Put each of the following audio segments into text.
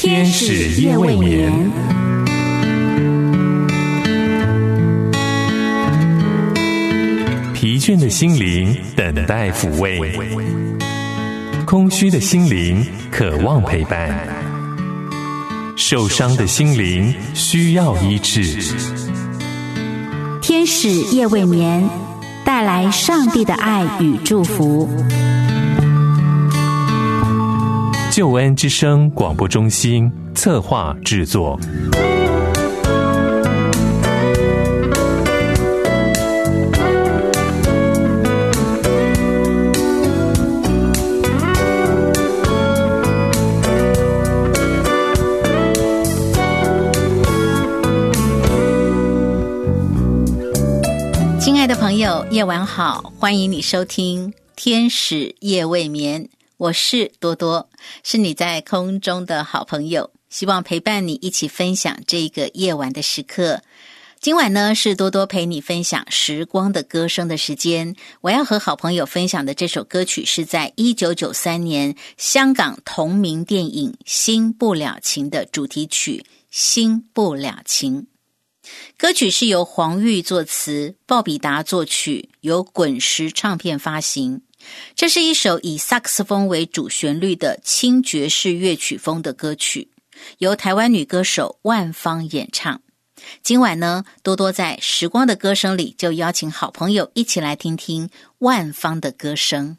天使夜未眠。疲倦的心灵等待抚慰，空虚的心灵渴望陪伴，受伤的心灵需要医治。 天使夜未眠，带来上帝的爱与祝福。 救恩之声广播中心策划制作。 亲爱的朋友，夜晚好，欢迎你收听天使夜未眠，我是多多，是你在空中的好朋友，希望陪伴你一起分享这个夜晚的时刻。今晚呢，是多多陪你分享时光的歌声的时间。我要和好朋友分享的这首歌曲是在1993年香港同名电影《新不了情》的主题曲《新不了情》。歌曲是由黄玉作词，鲍比达作曲，由滚石唱片发行。这是一首以萨克斯风为主旋律的轻爵士乐曲风的歌曲，由台湾女歌手万芳演唱。今晚呢，多多在时光的歌声里就邀请好朋友一起来听听万芳的歌声。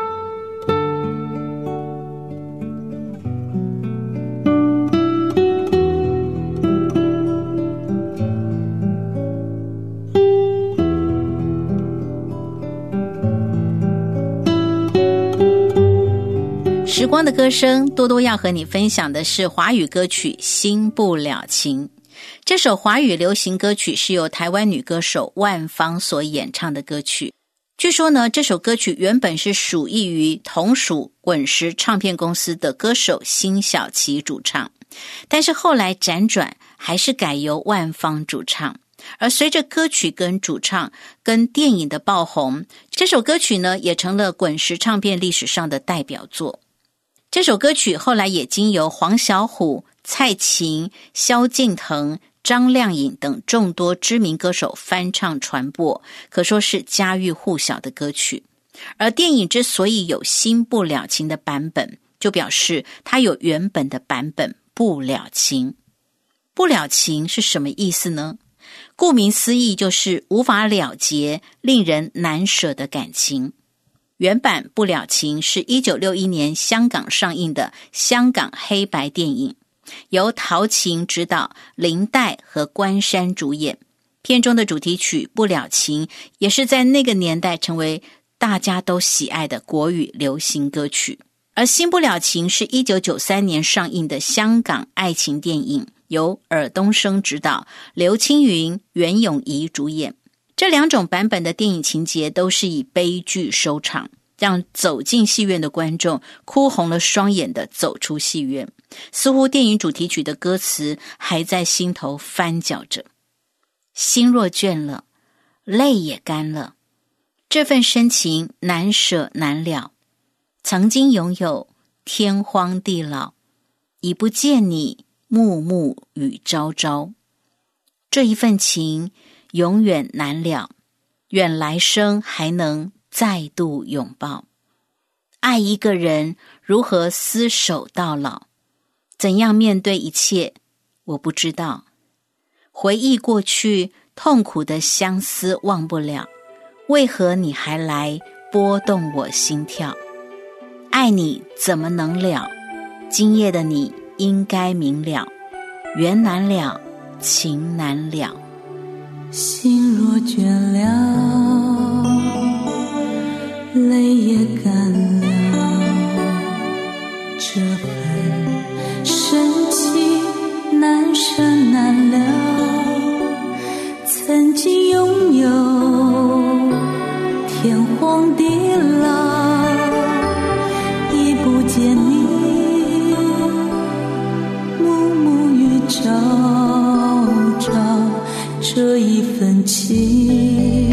时光的歌声，多多要和你分享的是华语歌曲《新不了情》。这首华语流行歌曲是由台湾女歌手万芳所演唱的歌曲。据说呢，这首歌曲原本是属意于同属滚石唱片公司的歌手辛晓琪主唱，但是后来辗转还是改由万芳主唱。而随着歌曲跟主唱跟电影的爆红，这首歌曲呢也成了滚石唱片历史上的代表作。这首歌曲后来也经由黄小琥、蔡琴、萧敬腾、张靓颖等众多知名歌手翻唱传播，可说是家喻户晓的歌曲。而电影之所以有新不了情的版本，就表示它有原本的版本不了情。不了情是什么意思呢？顾名思义，就是无法了结、令人难舍的感情。原版不了情是1961年香港上映的香港黑白电影，由陶琴执导，林黛和关山主演。片中的主题曲不了情也是在那个年代成为大家都喜爱的国语流行歌曲。而新不了情是1993年上映的香港爱情电影，由尔冬升执导，刘青云、袁咏仪主演。这两种版本的电影情节都是以悲剧收场，让走进戏院的观众哭红了双眼的走出戏院，似乎电影主题曲的歌词还在心头翻搅着。心若倦了，泪也干了，这份深情难舍难了，曾经拥有天荒地老，已不见你暮暮与朝朝，这一份情永远难了，愿来生还能再度拥抱。爱一个人如何厮守到老，怎样面对一切，我不知道。回忆过去，痛苦的相思忘不了，为何你还来拨动我心跳？爱你怎么能了，今夜的你应该明了，缘难了，情难了。 心若倦了，泪也干了，这份深情难舍难了，曾经拥有天荒地老，已不见你暮暮与朝朝，这一份情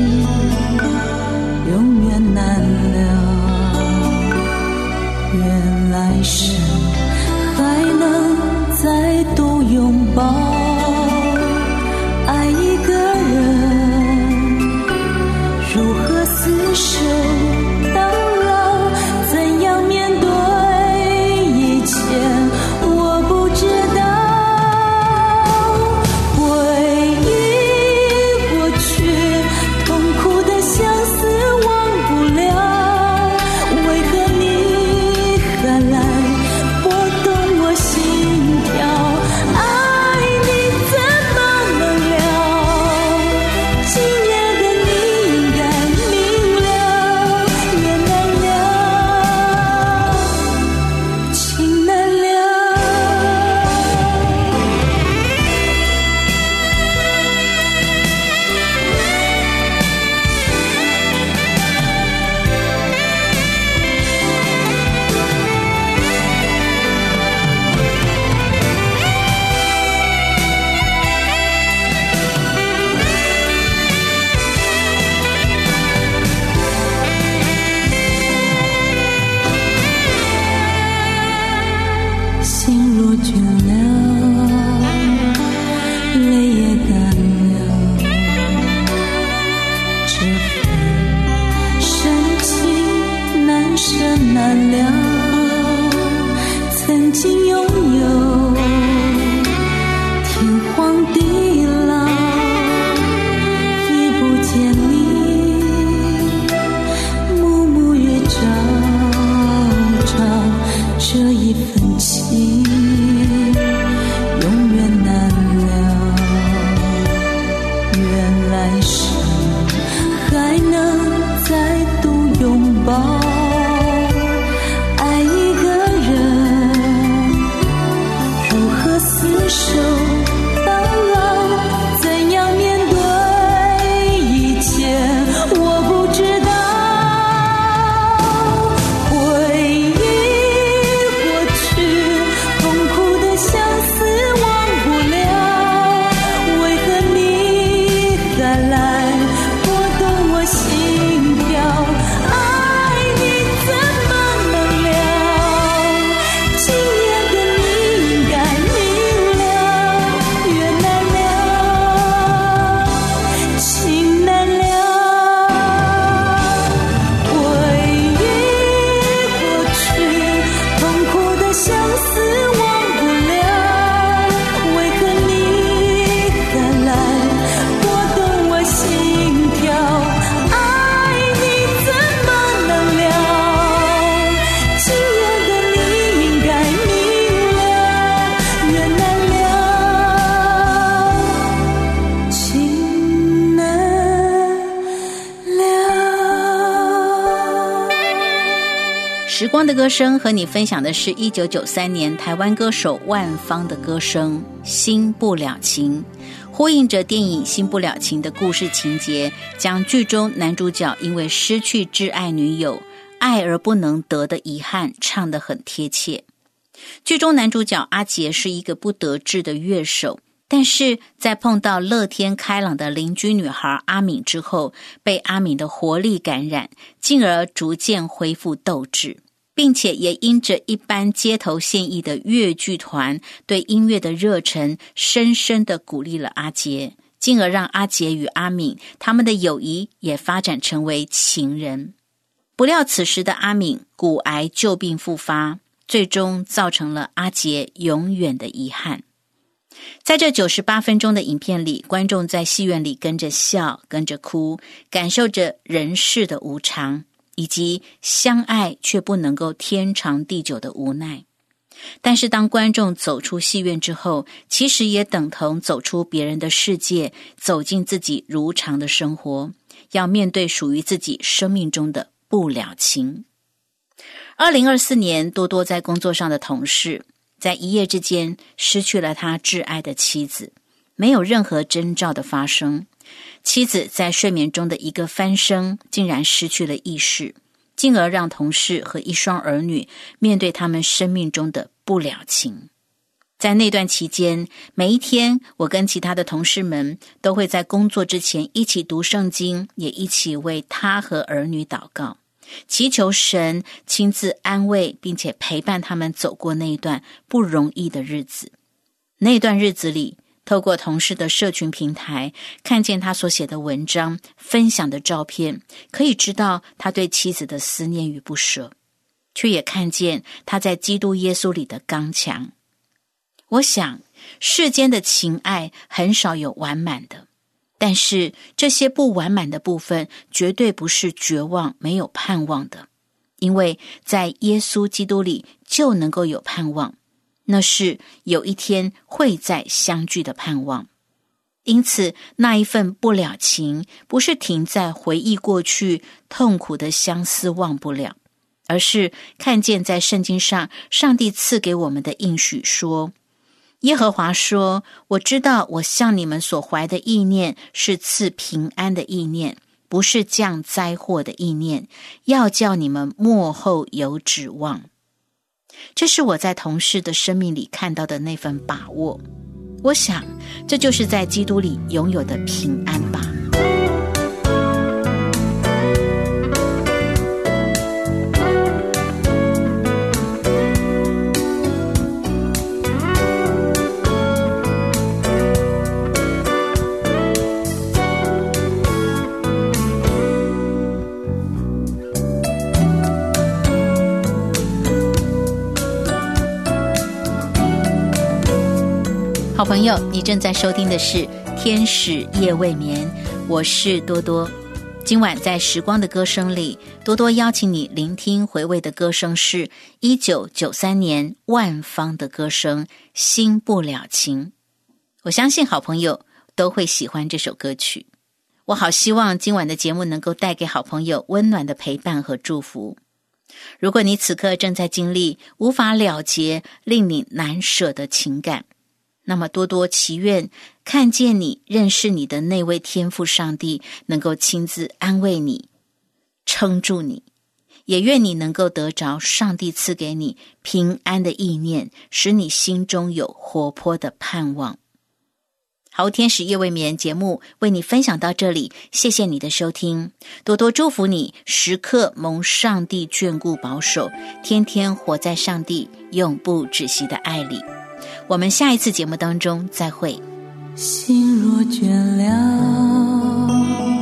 永远难了，愿来生还能再若倦了，泪也干了，这份深情难舍难了，曾经拥有天荒地老，已不见你，暮暮月照照，这一份情永远难了，愿来生还能再度拥抱，爱一个人如何厮守到老，怎样面对一切我不知道，回忆过去痛苦的相思忘不了，为何你还来拨动我心跳，爱你怎么能了，今夜的你应该明了，缘难了，情难了，回忆过去痛苦的相思忘不了，为何你还来拨动我心跳，爱你怎么能了，今夜的你应该明了，缘难了，情难了。 时光的歌声和你分享的是1993年台湾歌手万芳的歌声《心不了情》，呼应着电影《心不了情》的故事情节，将剧中男主角因为失去挚爱女友爱而不能得的遗憾唱得很贴切。剧中男主角阿杰是一个不得志的乐手，但是在碰到乐天开朗的邻居女孩阿敏之后，被阿敏的活力感染，进而逐渐恢复斗志，并且也因着一般街头现役的乐剧团对音乐的热忱，深深地鼓励了阿杰，进而让阿杰与阿敏他们的友谊也发展成为情人。不料此时的阿敏骨癌旧病复发，最终造成了阿杰永远的遗憾。在这98分钟的影片里，观众在戏院里跟着笑，跟着哭，感受着人世的无常，以及相爱却不能够天长地久的无奈。但是当观众走出戏院之后，其实也等同走出别人的世界，走进自己如常的生活，要面对属于自己生命中的不了情。2024年，多多在工作上的同事在一夜之间失去了他挚爱的妻子，没有任何征兆的发生。妻子在睡眠中的一个翻身，竟然失去了意识，进而让同事和一双儿女面对他们生命中的不了情。在那段期间，每一天我跟其他的同事们都会在工作之前一起读圣经，也一起为他和儿女祷告，祈求神亲自安慰并且陪伴他们走过那一段不容易的日子。那段日子里，透过同事的社群平台，看见他所写的文章，分享的照片，可以知道他对妻子的思念与不舍，却也看见他在基督耶稣里的刚强。我想，世间的情爱很少有完满的，但是这些不完满的部分绝对不是绝望没有盼望的，因为在耶稣基督里就能够有盼望，那是有一天会再相聚的盼望。因此那一份不了情不是停在回忆过去痛苦的相思忘不了，而是看见在圣经上上帝赐给我们的应许说，耶和华说，我知道我向你们所怀的意念是赐平安的意念，不是降灾祸的意念，要叫你们末后有指望。这是我在同事的生命里看到的那份把握，我想这就是在基督里拥有的平安吧。 好朋友，你正在收听的是天使夜未眠，我是多多。今晚在时光的歌声里，多多邀请你聆听回味的歌声是1993年万芳的歌声《心不了情》。我相信好朋友都会喜欢这首歌曲。我好希望今晚的节目能够带给好朋友温暖的陪伴和祝福。如果你此刻正在经历无法了结令你难舍的情感，那么多多祈愿看见你认识你的那位天父上帝能够亲自安慰你，撑住你，也愿你能够得着上帝赐给你平安的意念，使你心中有活泼的盼望。好，天使夜未眠节目为你分享到这里，谢谢你的收听，多多祝福你时刻蒙上帝眷顾保守，天天活在上帝永不止息的爱里。我们下一次节目当中再会。 心若倦了，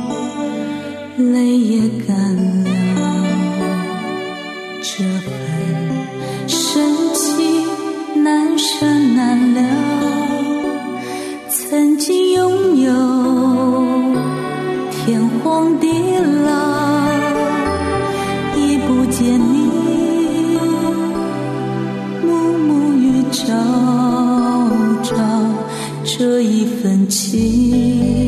泪也干了，这份深情难舍难了。曾经拥有天荒地老，已不见你暮暮与朝朝，这一份情